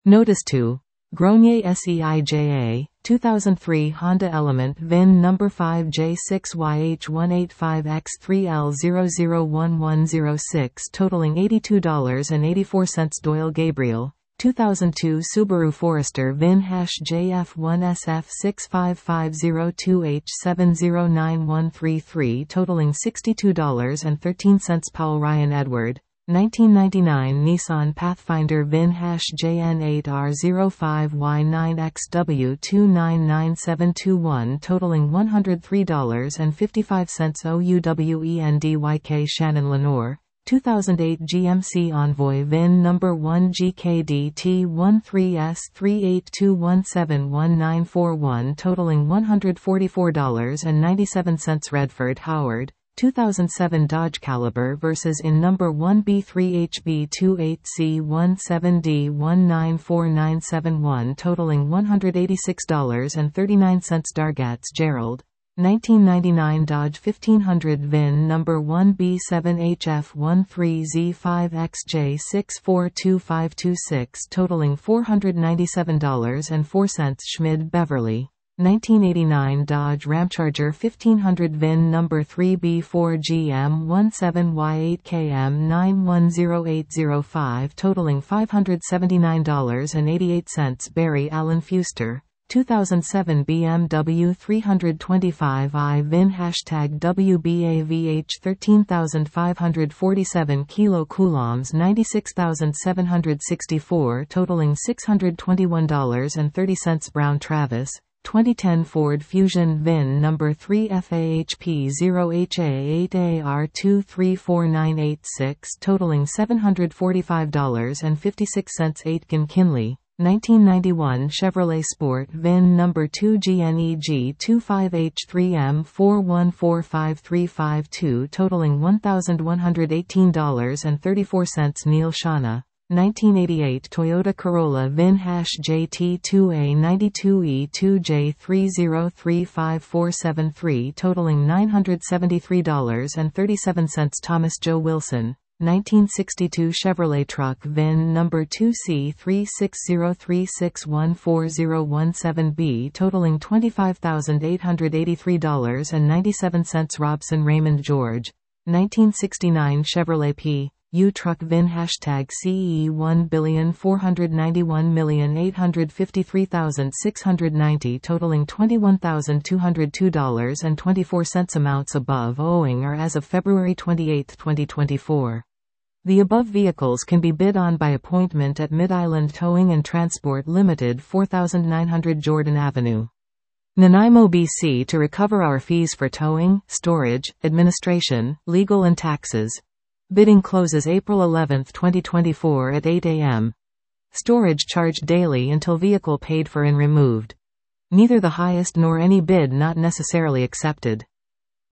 Notice to Grenier SEIJA, 2003 Honda Element VIN number 5J6YH185X3L001106 totaling $82.84. Doyle Gabriel, 2002 Subaru Forester VIN #JF1SF65502H709133 totaling $62.13. Paul Ryan Edward, 1999 Nissan Pathfinder VIN #JN8R05Y9XW299721 totaling $103.55. OUWENDYK Shannon Lenore, 2008 GMC Envoy VIN number 1GKDT13S3821719141 totaling $144.97. Redford Howard, 2007 Dodge Caliber vs in number 1B38B28C17D194971 totaling $186.39. Dargatz Gerald, 1999 Dodge 1500 VIN number 1B7HF13Z5XJ642526 totaling $497.04. Schmid Beverly, 1989 Dodge Ramcharger 1500 VIN number 3B4GM17Y8KM910805 totaling $579.88. Barry Allen Fuster, 2007 BMW 325i VIN #WBAVH13547 kilocoulombs 96764 totaling $621.30. Brown Travis, 2010 Ford Fusion VIN number 3FAHP0HA8AR234986 totaling $745.56. Aitken Kinley, 1991 Chevrolet Sport VIN number 2GNEG25H3M4145352 totaling $1,118.34. Neil Shana, 1988 Toyota Corolla VIN #JT2A92E2J303547 totaling $973.37. Thomas Joe Wilson, 1962 Chevrolet Truck VIN number 2C3603614017B totaling $25,883.97. Robson Raymond George, 1969 Chevrolet P.U. Truck VIN #CE1,491,853,690 totaling $21,202.24. Amounts above owing are as of February 28, 2024. The above vehicles can be bid on by appointment at Mid-Island Towing and Transport Limited, 4900 Jordan Avenue, Nanaimo, BC, to recover our fees for towing, storage, administration, legal and taxes. Bidding closes April 11, 2024 at 8 a.m. Storage charged daily until vehicle paid for and removed. Neither the highest nor any bid not necessarily accepted.